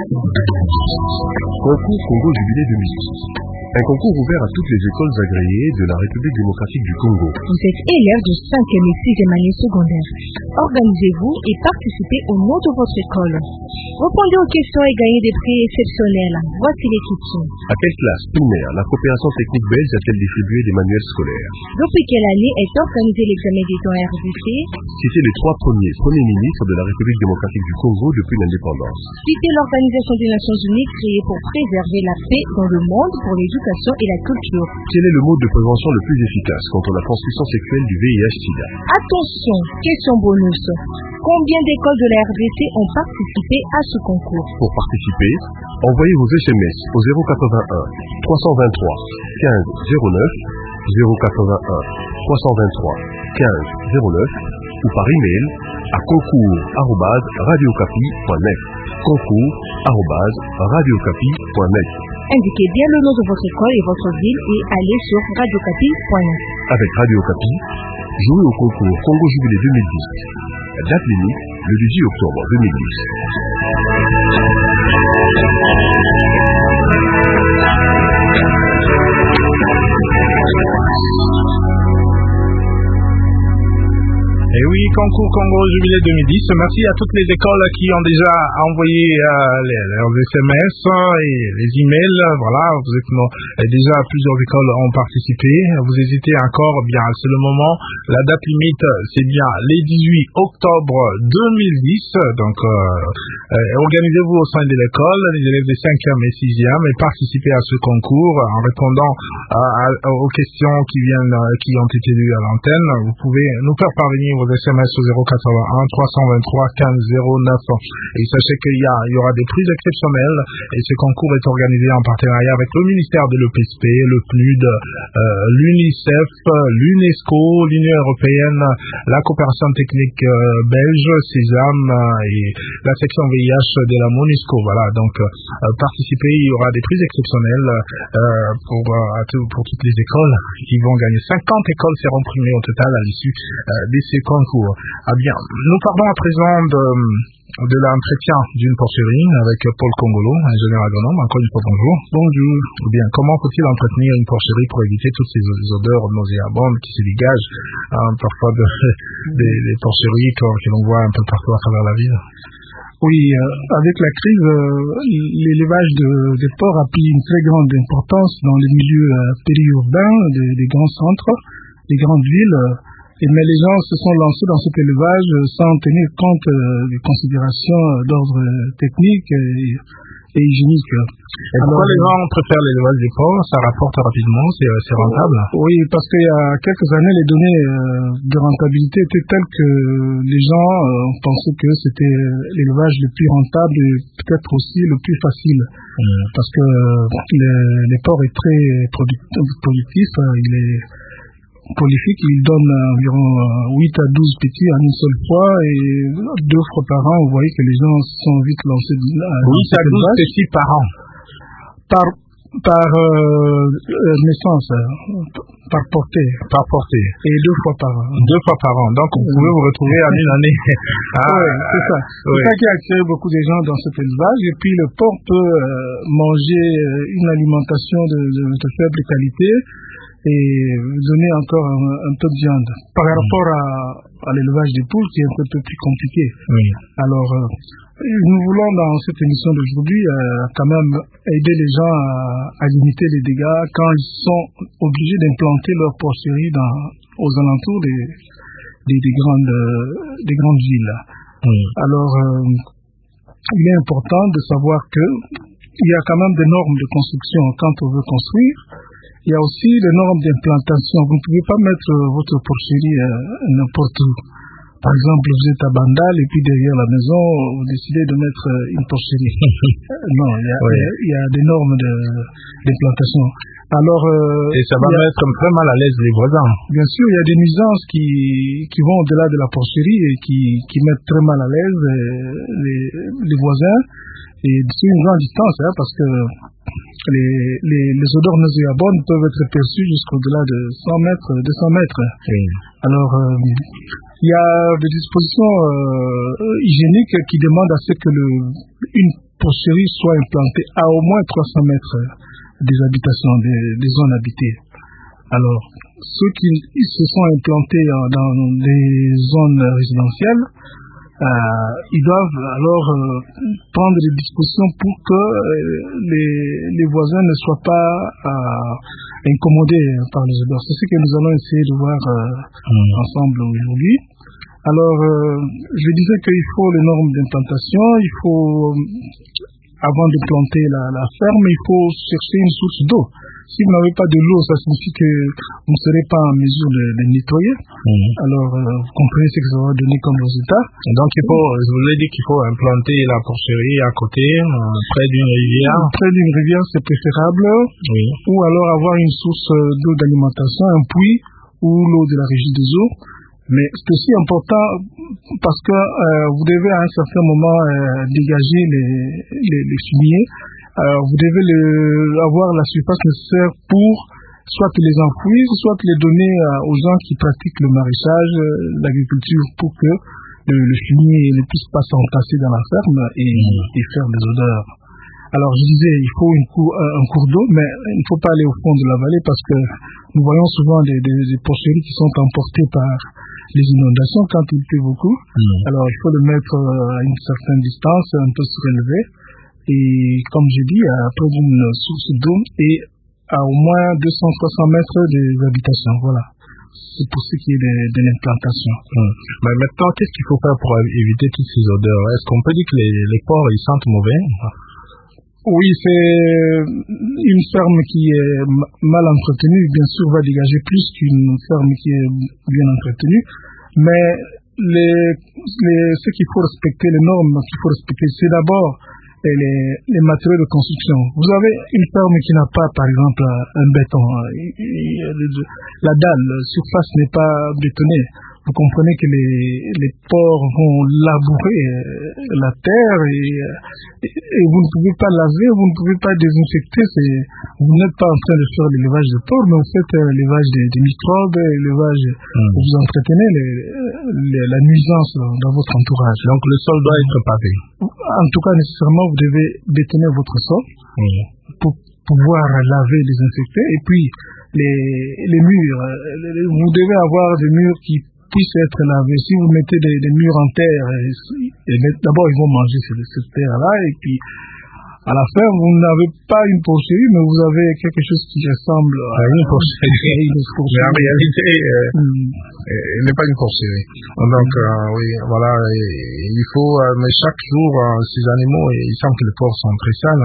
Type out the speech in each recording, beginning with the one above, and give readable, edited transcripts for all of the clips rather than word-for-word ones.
Concours Congo Jubilé 2010. Un concours ouvert à toutes les écoles agréées de la République démocratique du Congo. Vous êtes élève de 5e et 6e année secondaire. Organisez-vous et participez au nom de votre école. Répondez aux questions et gagnez des prix exceptionnels. Voici les questions. À quelle classe primaire la coopération technique belge a-t-elle distribué des manuels scolaires? Depuis quelle année est organisé l'examen d'État RDC? Citez les 3 premiers ministres de la République démocratique du Congo depuis l'indépendance. Citez l'Organisation des Nations Unies créée pour préserver la paix dans le monde pour l'éducation et la culture. Quel est le mode de prévention le plus efficace contre la transmission sexuelle du VIH-Sida? Attention, question bonus. Combien d'écoles de la RDC ont participé à ce concours? Pour participer, envoyez vos SMS au 081 323 15 09, 081 323 15 09 ou par email à concours@radiocapi.net. concours@radiocapi.net. Indiquez bien le nom de votre école et votre ville et allez sur radiocapi.net. Avec Radio Capi, jouez au concours Congo Jubilé 2010. Date limite, le 18 octobre 2010. Et oui, concours Congo Jubilé 2010. Merci à toutes les écoles qui ont déjà envoyé leurs SMS et les emails. Voilà, vous êtes déjà plusieurs écoles ont participé. Vous hésitez encore, bien, c'est le moment. La date limite, c'est bien les 18 octobre 2010. Donc, organisez-vous au sein de l'école, les élèves des 5e et 6e, et participez à ce concours en répondant aux questions qui ont été lues à l'antenne. Vous pouvez nous faire parvenir vos SMS au 081 323 15 09. Et sachez qu'il y aura des prix exceptionnels et ce concours est organisé en partenariat avec le ministère de l'EPSP, le PNUD, l'UNICEF, l'UNESCO, l'Union européenne, la coopération technique belge, CESAM et la section VIH de la MONUSCO. Voilà, donc participez, il y aura des prix exceptionnels pour toutes les écoles qui vont gagner. 50 écoles seront primées au total à l'issue de ces concours. Ah bien, nous parlons à présent de l'entretien d'une porcherie avec Paul Congolo, ingénieur agronome. Encore une fois, bonjour. Bonjour. Bien, comment faut-il entretenir une porcherie pour éviter toutes ces odeurs nauséabondes qui se dégagent parfois des porcheries que l'on voit un peu partout à travers la ville? Oui, avec la crise, l'élevage des porcs a pris une très grande importance dans les milieux périurbains, des grands centres, des grandes villes. Mais les gens se sont lancés dans cet élevage sans tenir compte des considérations d'ordre technique et hygiénique. Et pourquoi les gens préfèrent l'élevage des porcs? Ça rapporte rapidement, c'est rentable? Oui, parce qu'il y a quelques années, les données de rentabilité étaient telles que les gens pensaient que c'était l'élevage le plus rentable et peut-être aussi le plus facile. Parce que les porcs est très productif, il est prolifique, il donne environ 8 à 12 petits en une seule fois et 2 fois par an. Vous voyez que les gens sont vite lancés. 8 à 12 petits par an. Par naissance, par portée. Par portée. Et 2 fois par an. 2 fois par an. Donc, vous pouvez vous retrouver en une année. Oui, c'est ça. C'est ça qui a attiré beaucoup de gens dans cet élevage. Et puis, le porc peut manger une alimentation de faible qualité et donner encore un peu de viande. Par rapport à l'élevage des poules, qui est un peu plus compliqué. Oui. Alors, nous voulons dans cette émission d'aujourd'hui quand même aider les gens à limiter les dégâts quand ils sont obligés d'implanter leur porcherie aux alentours des grandes villes. Oui. Alors, il est important de savoir que il y a quand même des normes de construction quand on veut construire. Il y a aussi les normes d'implantation. Vous ne pouvez pas mettre votre porcherie n'importe où. Par exemple, vous êtes à Bandal et puis derrière la maison, vous décidez de mettre une porcherie. Non, il y a des normes d'implantation. Alors, et ça va mettre très mal à l'aise les voisins. Bien sûr, il y a des nuisances qui vont au-delà de la porcherie et qui mettent très mal à l'aise les voisins. Et c'est une grande distance, parce que les odeurs nauséabondes peuvent être perçues jusqu'au-delà de 200 mètres. Oui. Alors, il y a des dispositions hygiéniques qui demandent à ce que une porcheries soient implantées à au moins 300 mètres des habitations, des zones habitées. Alors, ceux qui se sont implantés dans des zones résidentielles, ils doivent alors prendre des dispositions pour que les voisins ne soient pas incommodés par les odeurs. C'est ce que nous allons essayer de voir ensemble aujourd'hui. Alors, je disais qu'il faut les normes d'implantation, il faut, avant de planter la ferme, il faut chercher une source d'eau. Si vous n'avez pas de l'eau, ça signifie que vous ne serez pas en mesure de nettoyer. Alors, vous comprenez ce que ça va donner comme résultat. Donc, je vous ai dit qu'il faut implanter la porcherie à côté, près d'une rivière. Près d'une rivière, c'est préférable. Oui. Ou alors avoir une source d'eau d'alimentation, un puits ou l'eau de la régie des eaux. Mais c'est aussi important parce que vous devez à un certain moment dégager les fumiers. Vous devez avoir la surface nécessaire pour soit les enfouir, soit les donner aux gens qui pratiquent le maraîchage, l'agriculture, pour que le fumier ne puisse pas s'entasser dans la ferme et faire des odeurs. Alors je disais, il faut un cours d'eau, mais il ne faut pas aller au fond de la vallée parce que nous voyons souvent des porcheries qui sont emportées par les inondations quand il pleut beaucoup. Alors il faut le mettre à une certaine distance, un peu surélevé. Et comme j'ai dit, près d'une source d'eau et à au moins 200-300 mètres des habitations. Voilà. C'est pour ce qui est de l'implantation. Mais maintenant, qu'est-ce qu'il faut faire pour éviter toutes ces odeurs? Est-ce qu'on peut dire que les porcs, ils sentent mauvais? Oui, c'est une ferme qui est mal entretenue, bien sûr, va dégager plus qu'une ferme qui est bien entretenue. Mais ce qu'il faut respecter, les normes qu'il faut respecter, c'est d'abord les matériaux de construction. Vous avez une ferme qui n'a pas, par exemple, un béton. La dalle, la surface n'est pas bétonnée. Vous comprenez que les porcs vont labourer la terre et vous ne pouvez pas laver, vous ne pouvez pas désinfecter. Vous n'êtes pas en train de faire l'élevage de porcs, mais vous faites l'élevage des microbes, l'élevage, vous entretenez la nuisance dans votre entourage. Donc le sol doit être pavé. En tout cas, nécessairement, vous devez bétonner votre sol pour pouvoir laver, désinfecter. Et puis, les murs, vous devez avoir des murs qui puissent être lavés. Si vous mettez des murs en terre, d'abord ils vont manger cette terre-là, et puis à la fin, vous n'avez pas une porcherie, mais vous avez quelque chose qui ressemble à une porcherie. Mais en réalité, elle n'est pas une porcherie. Donc, oui, voilà, il faut, mais chaque jour, ces animaux, il semble que les porcs sont très sales.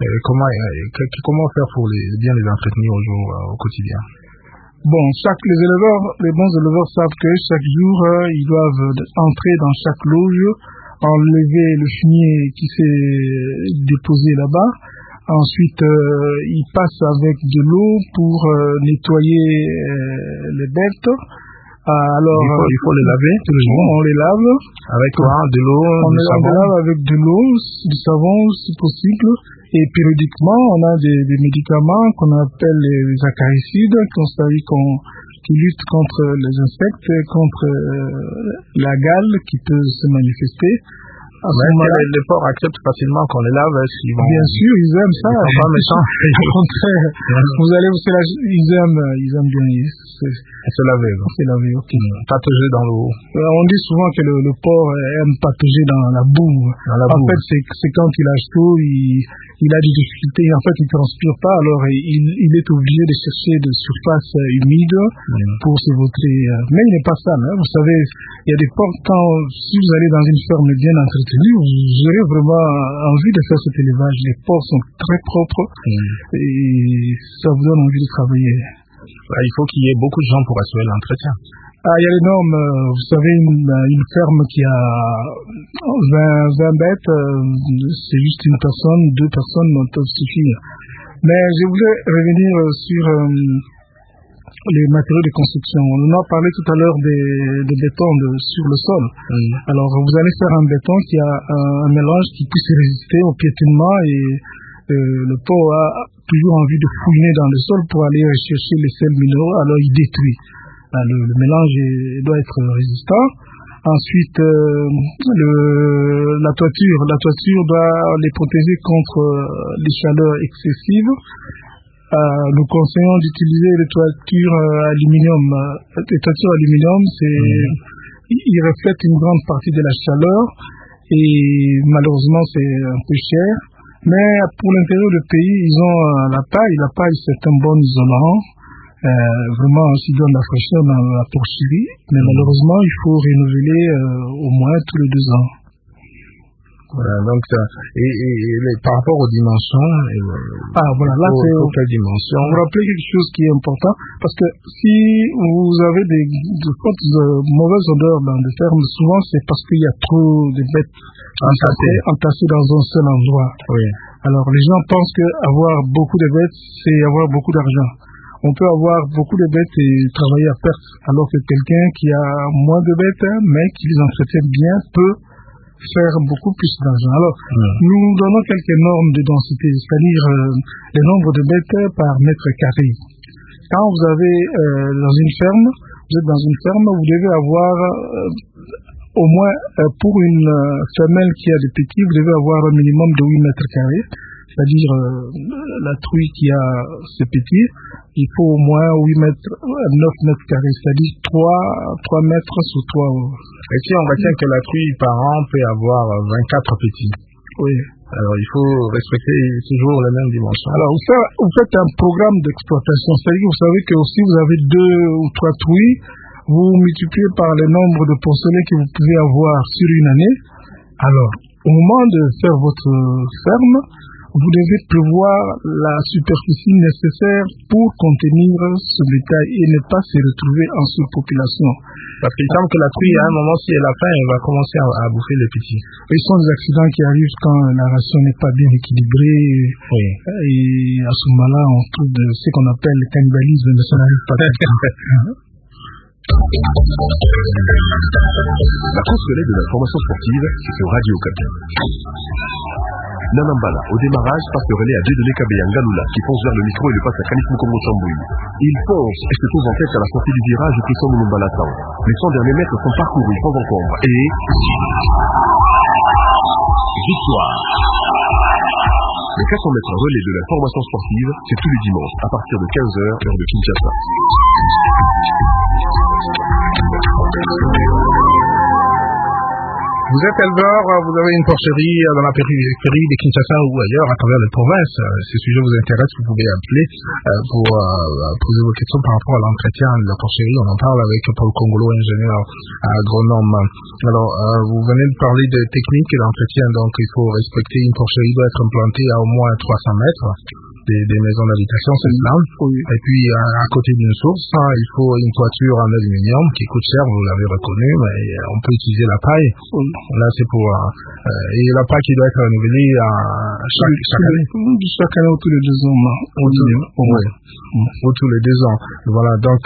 Comment faire pour bien les entretenir au quotidien? Bon, les bons éleveurs savent que chaque jour, ils doivent entrer dans chaque loge, enlever le fumier qui s'est déposé là-bas. Ensuite, ils passent avec de l'eau pour nettoyer les bêtes. Alors, il faut les laver tous les jours. On les lave. Avec quoi? De l'eau, du savon? On les lave avec de l'eau, du savon si possible. Et périodiquement, on a des médicaments qu'on appelle les acaricides, qui luttent contre les insectes, contre la gale qui peut se manifester. Les porcs acceptent facilement qu'on les lave. Bien sûr, ils aiment ça. Ils sont pas méchants. Au contraire, ils aiment bien se laver. Ok. Patauger dans l'eau. On dit souvent que le porc aime patauger dans la boue. En fait, c'est quand il a chaud, il a des difficultés. En fait, il ne transpire pas, alors il est obligé de chercher des surfaces humides pour se vautrer. Mais il n'est pas sale. Vous savez, il y a des porcs, si vous allez dans une ferme bien entretenue, vous aurez vraiment envie de faire cet élevage. Les porcs sont très propres et ça vous donne envie de travailler. Il faut qu'il y ait beaucoup de gens pour assurer l'entretien. Il y a les normes. Vous savez, une ferme qui a 20 bêtes, c'est juste une personne, 2 personnes peuvent suffire. Mais je voulais revenir sur les matériaux de construction. On en a parlé tout à l'heure des bétons sur le sol. Alors, vous allez faire un béton qui a un mélange qui puisse résister au piétinement et le porc a toujours envie de fouiner dans le sol pour aller chercher les sels minéraux, alors il détruit. Le mélange doit être résistant. Ensuite, la toiture doit les protéger contre les chaleurs excessives. Nous conseillons d'utiliser les toitures aluminium. Les toitures aluminium, ils reflètent une grande partie de la chaleur et malheureusement c'est un peu cher. Mais pour l'intérieur du pays, ils ont la paille. La paille, c'est un bon isolant. Vraiment, s'il donne la fraîcheur dans la porcherie. Mais malheureusement, il faut renouveler au moins tous les 2 ans. Voilà, donc, par rapport aux dimensions, voilà, là, c'est quelle dimension? Vous rappelez quelque chose qui est important, parce que si vous avez de mauvaises odeurs dans des fermes, souvent c'est parce qu'il y a trop de bêtes entassées dans un seul endroit. Oui. Alors, les gens pensent qu'avoir beaucoup de bêtes, c'est avoir beaucoup d'argent. On peut avoir beaucoup de bêtes et travailler à perte, alors que quelqu'un qui a moins de bêtes, mais qui les entretient bien, peut faire beaucoup plus d'argent. Alors, nous donnons quelques normes de densité, c'est-à-dire le nombre de bêtes par mètre carré. Quand vous avez vous êtes dans une ferme, vous devez avoir au moins, pour une femelle qui a des petits, vous devez avoir un minimum de 8 mètres carrés, c'est-à-dire la truie qui a ses petits, il faut au moins 9 mètres carrés, c'est-à-dire 3 mètres sur 3. Et si on retient que la truie par an peut avoir 24 petits. Oui. Alors il faut respecter toujours les mêmes dimensions. Alors vous faites un programme d'exploitation, c'est-à-dire vous savez que si vous avez 2 ou 3 truies, vous multipliez par le nombre de porcelets que vous pouvez avoir sur une année. Alors, au moment de faire votre ferme, vous devez prévoir la superficie nécessaire pour contenir ce bétail et ne pas se retrouver en surpopulation. Parce qu'il semble que la truie, à un moment, si elle a faim, elle va commencer à bouffer les petits. Ce sont des accidents qui arrivent quand la ration n'est pas bien équilibrée. Oui. Et à ce moment-là, on trouve ce qu'on appelle le cannibalisme, mais ça n'arrive pas tout le temps. La course de l'aide de l'information sportive, c'est sur Radio Okapi. Nanambala, au démarrage, passe le relais à Dieudonné Kabé Ngalula, qui fonce vers le micro et le passe à Khalif Mukongo Chamboui. Il fonce et se pose en tête à la sortie du virage qui sont Moumbala Town. Les 100 derniers mètres sont parcourus sans encombre et... victoire. Le 400 mètres relais de l'information sportive, c'est tous les dimanches, à partir de 15h, heure de Kinshasa. Vous êtes éleveur, vous avez une porcherie dans la périphérie de Kinshasa ou ailleurs à travers les provinces. Ces sujets vous intéressent, vous pouvez appeler pour poser vos questions par rapport à l'entretien de la porcherie. On en parle avec Paul Congolo, ingénieur agronome. Alors, vous venez de parler de techniques d'entretien, donc il faut respecter une porcherie doit être implantée à au moins 300 mètres. Des maisons d'habitation, c'est cela. Oui. Et puis, à côté d'une source, il faut une toiture en aluminium qui coûte cher, vous l'avez reconnu, mais on peut utiliser la paille. Oui. Là, c'est pour... et la paille qui doit être renouvelée chaque année. Chaque année ou tous les 2 ans. Ou tous les 2 ans. Voilà, donc,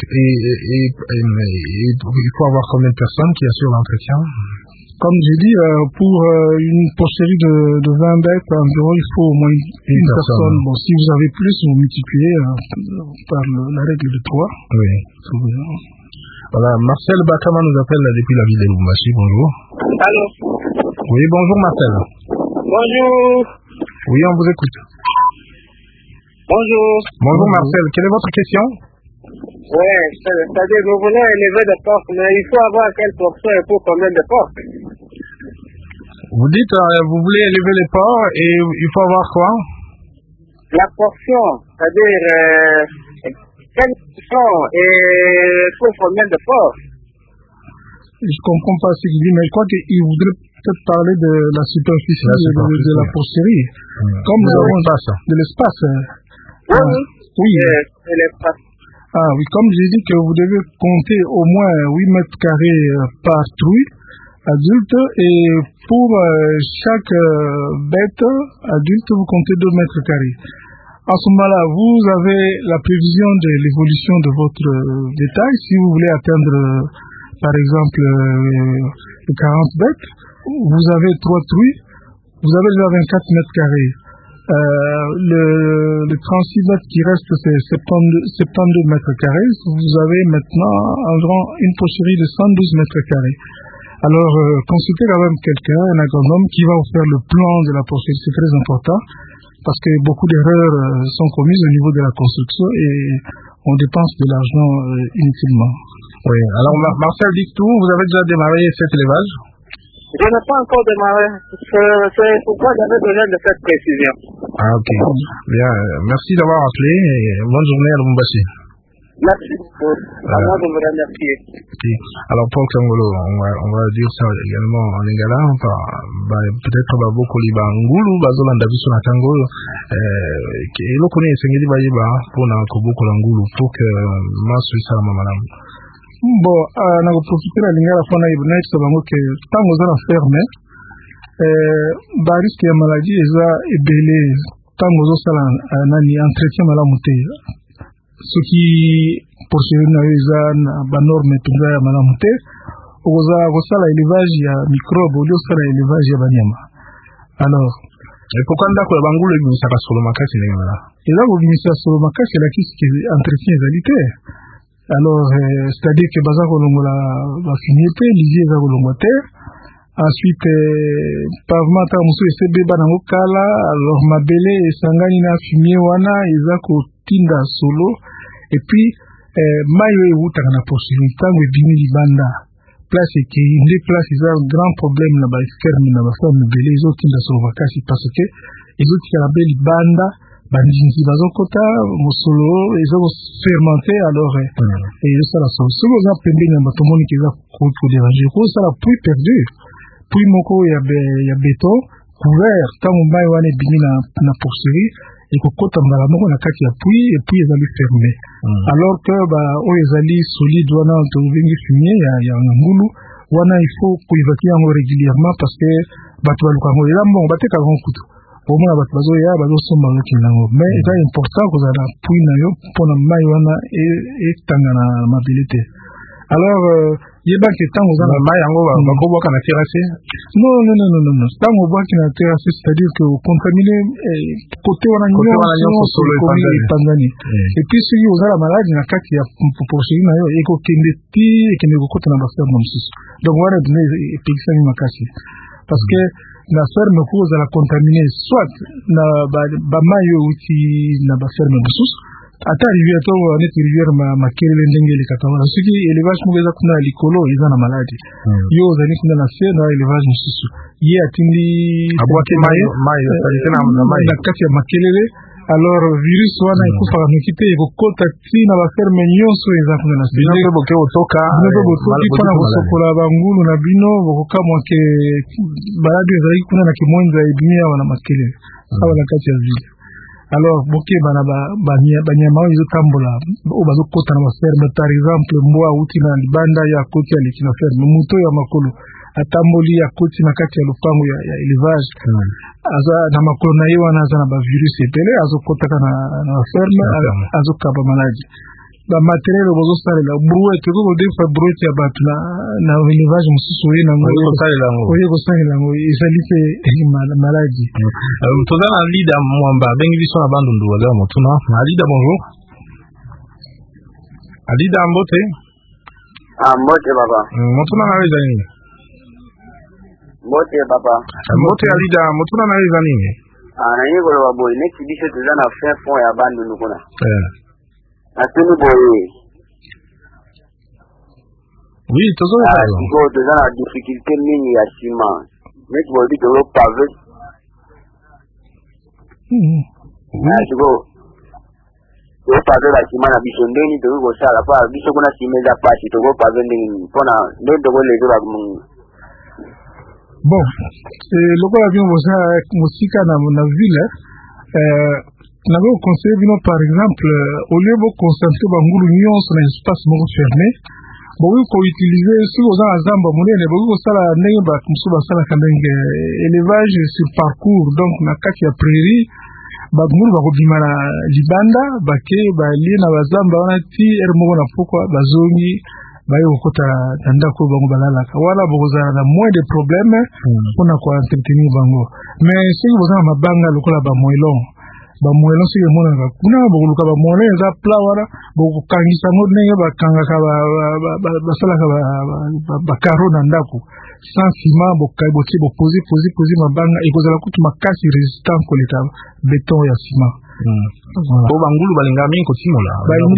il faut avoir combien de personnes qui assurent l'entretien? Comme j'ai dit, pour une porcherie de 20 bêtes environ, il faut au moins une personne. Bon, si vous avez plus, vous multipliez par la règle de 3. Oui. Voilà, Marcel Bakama nous appelle depuis la ville de Lubumbashi. Bonjour. Allô. Oui, bonjour Marcel. Bonjour. Oui, on vous écoute. Bonjour. Bonjour Marcel, quelle est votre question? Oui, c'est-à-dire nous voulons élever des porcs, mais il faut avoir quelle portion et pour combien de porcs? Vous dites, vous voulez élever les porcs et il faut avoir quoi? La portion, c'est-à-dire quelle portion et pour combien de porcs? Je comprends pas ce qu'il dit, mais je crois qu'il voudrait peut-être parler de la superficie de la porcherie. Comme nous avons de l'espace. Oui. De l'espace. Ah oui, comme j'ai dit que vous devez compter au moins 8 mètres carrés par truie adulte et pour chaque bête adulte, vous comptez 2 mètres carrés. En ce moment-là, vous avez la prévision de l'évolution de votre bétail. Si vous voulez atteindre, par exemple, 40 bêtes, vous avez 3 truies, vous avez déjà 24 mètres carrés. Le 36 mètres qui reste, c'est 72 mètres carrés. Vous avez maintenant environ une porcherie de 112 mètres carrés. Alors, consultez quand même quelqu'un, un agronome, qui va vous faire le plan de la poursuite. C'est très important, parce que beaucoup d'erreurs sont commises au niveau de la construction et on dépense de l'argent inutilement. Oui. Alors, Marcel Dictou, vous avez déjà démarré cet élevage? Je n'ai pas encore démarré. C'est pourquoi j'avais besoin de cette précision. Ah, ok. Bien. Merci d'avoir appelé et bonne journée à Lubumbashi. Merci beaucoup. À moi de vous remercier. Okay. Alors, Paul Kangolo, on va dire ça également en lingala. Peut-être beaucoup liba ngulu bazolanda biso na Kangolo. Elo kone sengeli bayiba pona koboko la ngulu pour que masu isa mamalam. Bon, na ko profiter la lingala fona ibna isa bango ke tango za na ferme. Ba risque ya maladie eza ebele tango zo sala nani entretien malamu te. Ce qui poursuit na norme penza ya malamu te oza kosala élevage ya microbe au lieu sala élevage ya banyama. Alors pourquoi ndako ya bangulu ebimisa solo makasi ndenge wana eza kobimisa solo makasi lakisi ke entretien ezali te. Alors c'est-à-dire que baza kolongola bafumier te lisie eza kolongwa te. Ensuite pavement ta mosu esebeba nango kala. Alors mabele esangani na fumier wana eza kotinda solo. Et puis mayo eutaka na poursuivre tango ebimi libanda place ekei nde place eza grand problème na baferme na baferme ebele ezotinda solo makasi parce que ezotikala mpe libanda bandinzi bazokota mosolo ezokofermente alors ezosala solo soki oza pembeni ya bato omoni ke eza kodéranger kozosala pluie perdu pluie moko ya béton couvert tango mai wana ebimi na poursuivre ekokota mbala moko na kati ya pluie et puis ezali fermé. Alors que oyo ezali solide wana tobengi fumier ya ngulu wana il faut koévacuer yango régulièrement parce que bato baluka yango eza mbongo batekaka yango kutu omona bato bazoya bazosomba bazokende yango mais eza important kozala na pluie na yo mpona mai wana etanga na mabele te. Alors yeba ke tango za na mai yango bakobwaka na terrasse non tango obwaki na terrasse c'est-à-dire que contaminer côté wana nyonso solo epangani et puis soki ozala maladi na kati ya poursuivi na yo ekokende ti ekende kokota na baferme mosusu donc wana dine epegisami makasi parce que na ferme ko ozala contaminer soit na bamai oyo euti na baferme mosusu ata rivière to neti rivière makelele ndenge elekaka wana soki élevage moko eza kuna ya likolo eza na maladi yo ozali kuna na se na élevage mosusu ye atindi abwaki mai na kati ya makelele alors virus wana ekufaka noki te ekokota ti na baferme nyonso eza kuna na se bino boke otoka mpona kosokola bangulu na bino bokokamwa ke maladi ezalaki kuna na kimwenza ebimi awa na makelele awa na kati ya ville. Alors boke bana banyama oyo ezotambola oyo bazokota na baferme par exemple mbwa uti na libanda ya koti ya leki na ferme moto ya makolo atamboli ya koti na kati ya lopango ya élevage aza na makolo na ye wana aza na bavirus ebele azokotaka na ferme azokaba maladi bamateriele bozosalela brouette oko kodefa brouette ya bato na élevage mosusu oye nango oye kosalela yango ezali mpe maladi. Toza na Lida Mwamba bengi biso na bandundu waza motuna na Lida. Bonjour Alida mbote. Mbote baba motuna na weza nini? Mbote baba mbote Alida motuna na weza nini? Na yego lo boy next biso toza na fin fond ya bandundu kuna Atuni boye. Oui, tozo na yo. Ko toza na difficulté mingi ya ciment. Nek boye bito lo pavé. Siko. Yo pavé la ciment na biso ndeni to ko sala pa biso kuna ciment za pasi to ko pavé ndeni pona ndendo ko lezo ba mungu. Bon, lokola bien boza musika na ville nabo conseil bino par exemple au lieu de concentrer bangulu nyonso na espace moko fermé bowi ko utiliser si vous en azamba monene bowi ko sala ndenge ba musu ba sala ndenge élevage sur parcours donc na kati ya prairie bangulu ba kobima na libanda bake ba lina bazamba wana ti moko na pokwa bazongi bayo kokota ndako bango balalaka wala bokozala na moins de problème pona ko entretenir bango mais si vous en mabanga lokola ba moelon bamoelon soki emonaka kuna bokoluka bamoelon eza pla wana bokokangisa ngo ndenge bakangaka basalaka bakaro na ndako sans ciment poser mabanga ekozala kutu makasi résistant koleka béton ya ciment. Po bangulu balinga mingi kotimola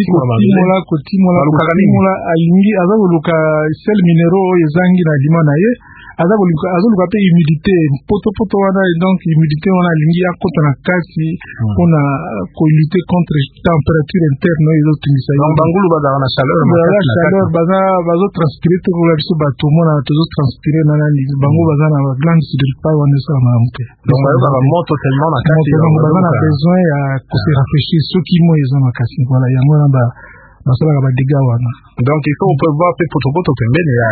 alingi aza koluka sel minéraux oyo ezangi na aliment na ye azoluka pe humidité poto wana, donc humidité wana alingi akota na kati mpona kolutter contre température interne oyo ezotumisa ye. Bangulu bazala na chaleur bazotranspire te kola biso bato mona tozotranspire nani bango baza na glande sudoripare wana esala malamu te, donc bazala moto tellement na kati baza na besoin ya kose rafraîchir soki mo eza makasi. Voilà yango wana basalaka badega wana, donc il faut prévoir pe poto pembeni ya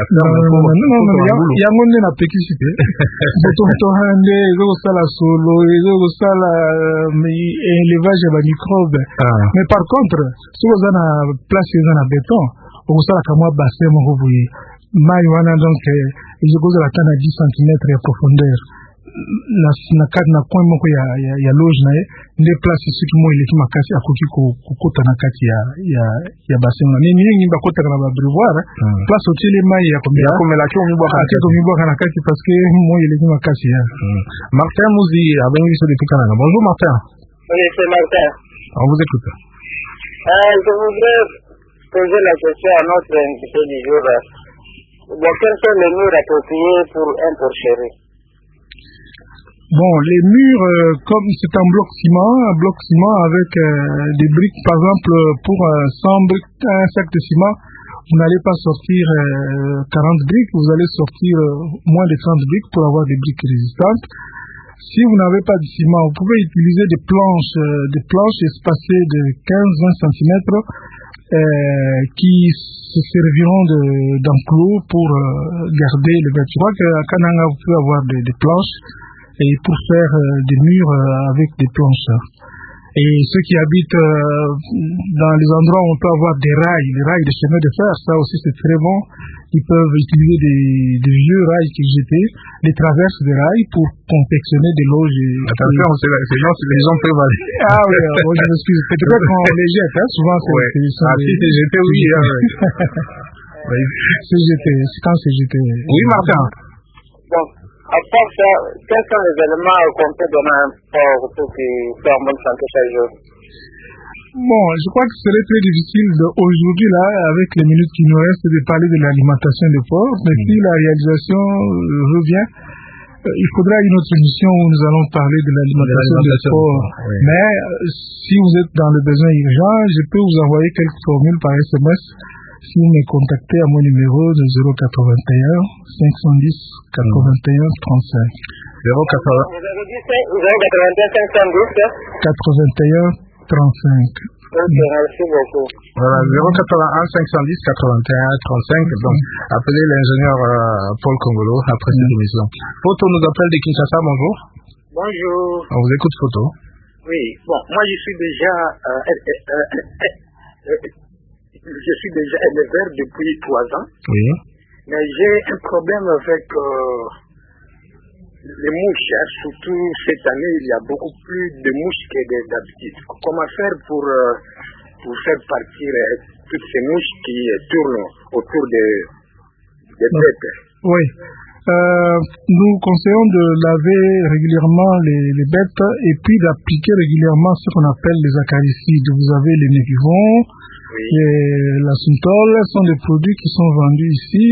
yango nde napekisi te poto wana nde ezokosala solo ezokosala élevage ya bamicrobe. Mais par contre soki oza na place eza na béton okosalaka mwa bassin moko boye mai wana, donc ezokozala ata na 10 cm ya profondeur na kati na coin moko ya loge na ye nde place soki mo eleki makasi akoki kokota na kati ya bassin wana. Mais mingi bakotaka na babreuvoir place otiele mai ya komibwaka na kati parce que mo eleki makasi ya. Martin Mouzi abengi biso depuis Canada. Bonjour Martin. Oui, c'est Martin. On vous écoute. Je voudrais poser la question à notre invité du jour. Quels sont les murs appropriés pour un porcherie? Bon, les murs, comme c'est un bloc ciment avec des briques, par exemple, pour 100 briques, un sac de ciment, vous n'allez pas sortir 40 briques, vous allez sortir moins de 30 briques pour avoir des briques résistantes. Si vous n'avez pas de ciment, vous pouvez utiliser des planches espacées de 15-20 cm qui se serviront d'enclos pour garder le verre. Tu vois qu'à Kananga, vous pouvez avoir des planches et pour faire des murs avec des planches. Et ceux qui habitent dans les endroits où on peut avoir des rails de chemin de fer, ça aussi c'est très bon. Ils peuvent utiliser des vieux rails qu'ils jetaient, les traverses des rails pour confectionner des loges. Attention, les gens peuvent aller. Ah oui, je m'excuse. Peut-être qu'on les jette, hein, souvent c'est c'est jeté, oui. C'est jeté, quand c'est jeté. Oui, Martin. Bon. À part ça, quels sont les éléments qu'on peut donner à un port pour qu'il soit en bonne santé chaque jour? Bon, je crois que ce serait très difficile aujourd'hui, là, avec les minutes qui nous restent, de parler de l'alimentation des porcs. Mais si la réalisation revient, il faudra une autre émission où nous allons parler de l'alimentation des porcs. Oui. Mais si vous êtes dans le besoin urgent, je peux vous envoyer quelques formules par SMS. Si vous me contactez à mon numéro de 081 510 81 35. 081 510 81 35. Ok, merci beaucoup. Voilà, 081 510 81 35. Donc, appelez l'ingénieur Paul Congolo après cette émission. Photo nous appelle de Kinshasa, bonjour. Bonjour. On vous écoute, Photo. Oui, bon, moi je suis déjà éleveur depuis 3 ans. Oui. Mais j'ai un problème avec les mouches. Surtout cette année, il y a beaucoup plus de mouches que d'habitude. Comment faire pour faire partir toutes ces mouches qui tournent autour des bêtes? Oui. Nous conseillons de laver régulièrement les bêtes et puis d'appliquer régulièrement ce qu'on appelle les acaricides. Vous avez les Nevivon, et la Suntol, sont des produits qui sont vendus ici.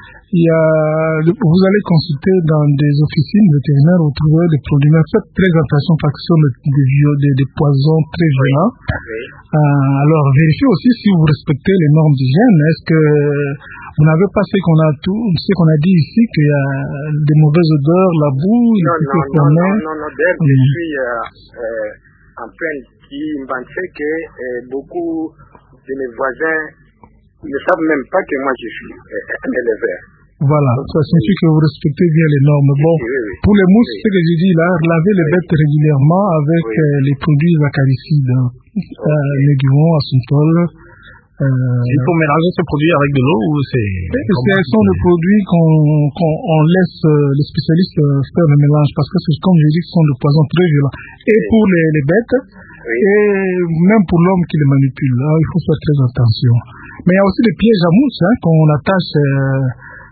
Vous allez consulter dans des officines vétérinaires, vous trouverez des produits. Mais faites très attention parce que ce sont des poisons très violents. Alors vérifiez aussi si vous respectez les normes d'hygiène. Est-ce que vous n'avez pas ce qu'on a dit ici, qu'il y a des mauvaises odeurs, la boue, Non, d'ailleurs, je suis en train de penser que beaucoup de mes voisins ne savent même pas que moi je suis un éleveur. Voilà, ça signifie que vous respectez bien les normes. Bon, pour les mousses, ce que je dis là, lavez les bêtes régulièrement avec les produits acaricides, Nevivon, Asuntol. Il faut mélanger ces produits avec de l'eau ou c'est... Ce sont des produits qu'on laisse les spécialistes faire le mélange parce que, comme je dis, ce sont des poisons très violents. Et pour les bêtes, et même pour l'homme qui les manipule, il faut faire très attention. Mais il y a aussi des pièges à mouches qu'on attache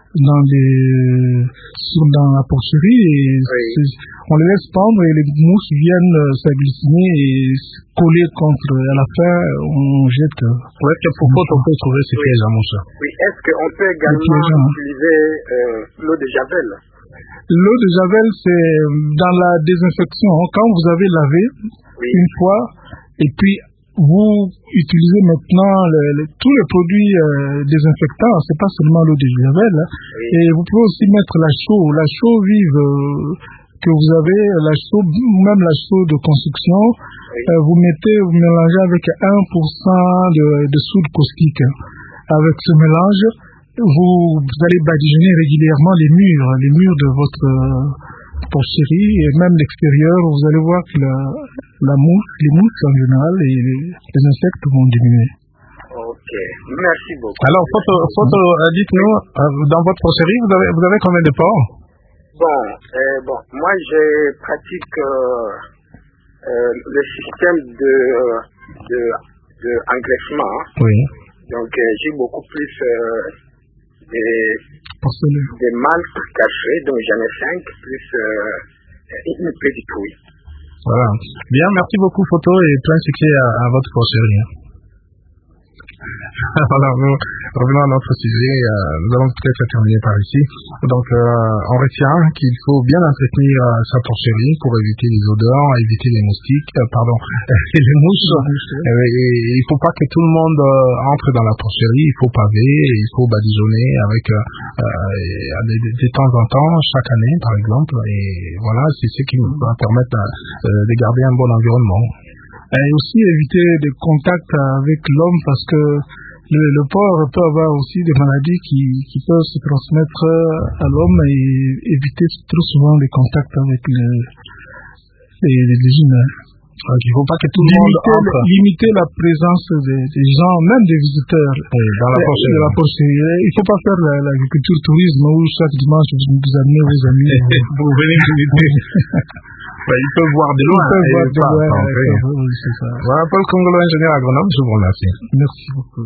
dans la porcherie et on les laisse pendre et les mousses viennent s'agglutiner et se coller contre. À la fin, on jette. Ouais, pourquoi on peut trouver ces pièges à mouches? Oui, est-ce qu'on peut également utiliser l'eau de Javel? L'eau de Javel, c'est dans la désinfection. Quand vous avez lavé une fois et puis vous utilisez maintenant tous les produits désinfectants, c'est pas seulement l'eau de Javel, et vous pouvez aussi mettre la chaux vive que vous avez, même la chaux de construction, vous mélangez avec 1% de soude caustique. Avec ce mélange, vous allez badigeonner régulièrement les murs de votre porcherie et même l'extérieur, vous allez voir que les mouches en général et les insectes vont diminuer. Ok, merci beaucoup. Alors, dites-nous, dans votre porcherie, vous avez combien de porcs? Bon, moi je pratique le système de engraissement. Oui. Donc j'ai beaucoup plus des mâles cachés, donc j'en ai 5 plus une petite oui. Voilà. Bien, merci beaucoup Photo et plein de succès à votre porcherie. Voilà, nous revenons à notre sujet. Nous allons peut-être terminer par ici. Donc, on retient qu'il faut bien entretenir sa porcherie pour éviter les odeurs, éviter les moustiques, et les mouches. Et il faut pas que tout le monde entre dans la porcherie. Il faut paver, il faut badigeonner avec de temps en temps, chaque année par exemple. Et voilà, c'est ce qui nous va permettre de garder un bon environnement. Et aussi éviter des contacts avec l'homme parce que le porc peut avoir aussi des maladies qui peuvent se transmettre à l'homme et éviter trop souvent les contacts avec les humains. Donc, il ne faut pas que tout le monde entre. Limiter la présence des gens, même des visiteurs dans la porcherie. Il ne faut pas faire l'agriculture tourisme où chaque dimanche vous amenez vos amis. Vous venez visiter. Ils peuvent voir de loin. C'est ça. Voilà, Paul Congolo, ingénieur agronome, je vous remercie. Merci beaucoup.